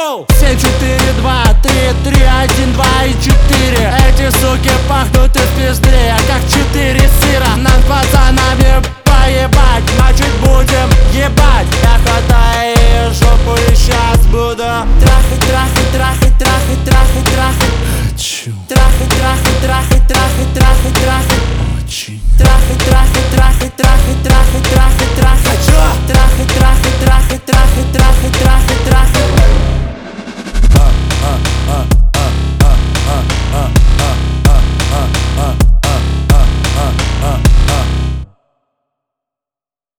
гоу! 7, 4, 2, 3, 3, 1, 2 и 4. Эти суки пахнут из пизды, как 4 сыра. Нам с пацанами поебать, значит будем ебать. Я хватаю жопу и сейчас буду трахать, трахать, трахать, трахать, трахать, трахать. Трахать, трахать, трахать, трахать.